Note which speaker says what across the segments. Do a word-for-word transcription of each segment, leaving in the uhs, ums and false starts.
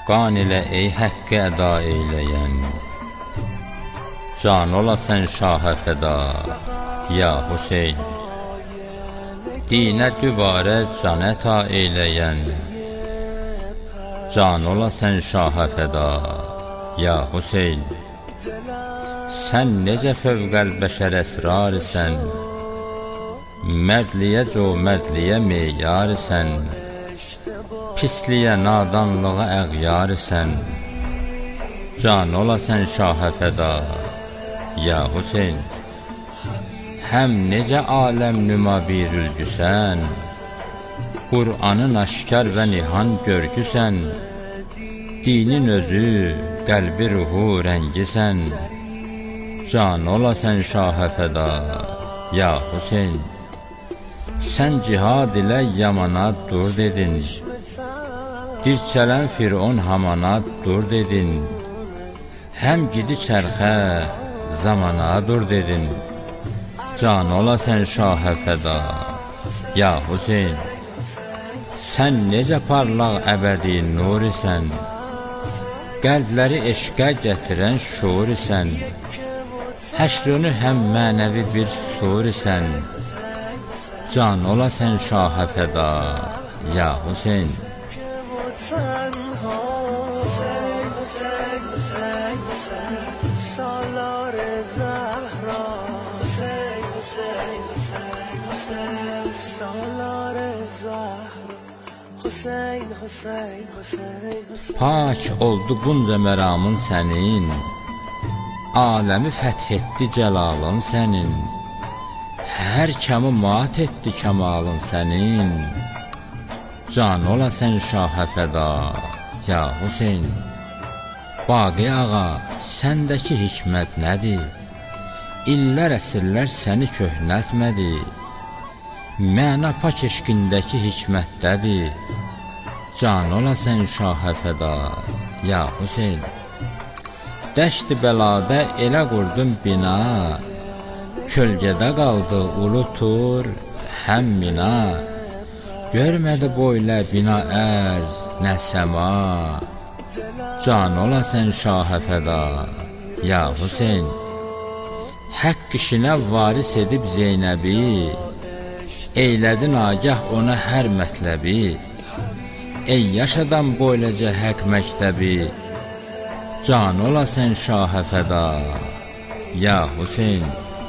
Speaker 1: Qan ilə ey həqqi əda eyləyən, can ola sən şahə fəda, ya Hüseyn. Dinə dübarə can əta eyləyən, can ola sən şahə fəda, ya Hüseyn. Sən necə fövqəl bəşər əsrar isən, mərdliyə co mərdliyə meyar isən, pisliyə nadanlığa əğyar isən, can ola sən şahə fəda, ya Hüseyn. Həm necə aləm nüma bir ülgüsən, Qur'anın aşkar və nihan görgüsən, dinin özü, qəlbi ruhu rəngisən, can ola sən şahə fəda, ya Hüseyn. Sən cihad ilə yamana dur dedin, dirçələn Firon hamana dur dedin, həm gidi çərxə zamana dur dedin, can ola sən şahə fəda, ya Hüseyn. Sən necə parlaq əbədi nur isən, qəlbləri eşqə gətirən şuur isən, həşrünü həm mənəvi bir sur isən, can ola sən şahə fəda, ya Hüseyn. Pak oldu bunca məramın sənin, aləmi fəth etdi cəlalın sənin, hər kəmi mat etdi kəmalın sənin, can ola sən şahə fəda, ya Hüseyn. Baqi ağa, səndəki hikmət nədir? İllər əsrlər səni köhnəltmədi, məna pak eşqindəki hikmətdədir, can ola sən şahə fəda, ya Hüseyn. Dəşti bəladə elə qurdum bina, kölgədə qaldı ulu tur həm mina, görmədi boylə bina ərz nə səma, can ola sən şahə fəda, ya Hüseyn. Haqq işinə varis edib Zeynəbi, eylədin agah ona hər mətləbi, ey yaşadan boylaca haqq məktəbi, can ola sən şahə fəda, ya Hüseyn.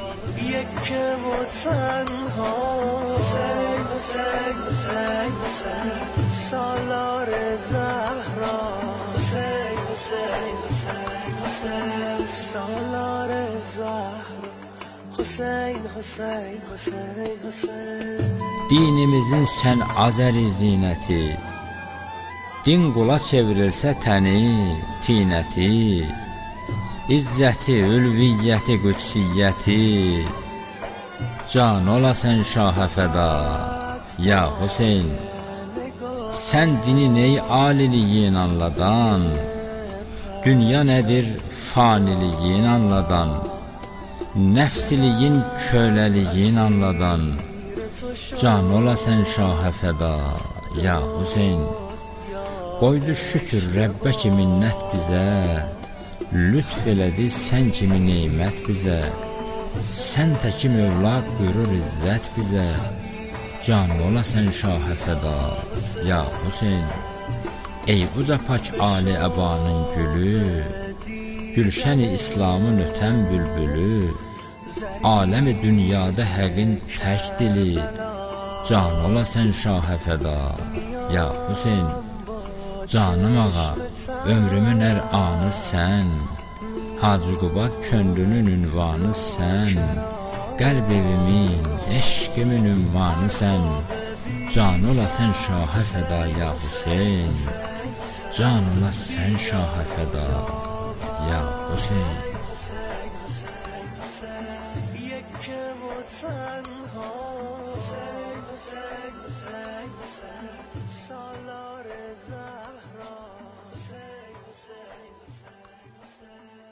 Speaker 1: Dinimizin sən azəri zinəti, din qula çevrilsə təni, tinəti, İzzəti, ülviyyəti, qüdsiyyəti, can ola sən şahə fəda, ya Hüseyn. Sən dinin ey aliliyin anladan, dünya nədir faniliyin anladan, nəfsiliyin köleliyin anladan, can ola sən şahə fəda, ya Hüseyn. Qoydu şükür Rəbbə ki minnət bizə, lütf elədi sən kimi neymət bizə, sən təki Mövla qürur izzət bizə, can ola sən şahə fəda, ya Hüseyn. Ey uca pak ali əbanın gülü, gülşəni İslamın ötən bülbülü, aləmi dünyada həqin tək dili, can ola sən şahə fəda, ya Hüseyn. Canım ağa, ömrümün hər anı sən, Hacı Qubad könlünün ünvanı sən, qəlb evimin, eşqimin ünvanı sən, can ola sən şahə fəda, ya Hüseyn. Can ola sən şahə fəda, ya Hüseyn. سالار زهرا